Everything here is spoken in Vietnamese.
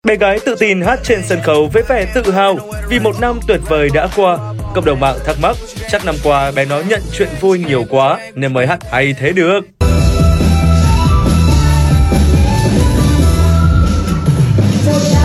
Bé gái tự tin hát trên sân khấu với vẻ tự hào vì một năm tuyệt vời đã qua. Cộng đồng mạng thắc mắc, chắc năm qua bé nó nhận chuyện vui nhiều quá nên mới hát hay thế được. So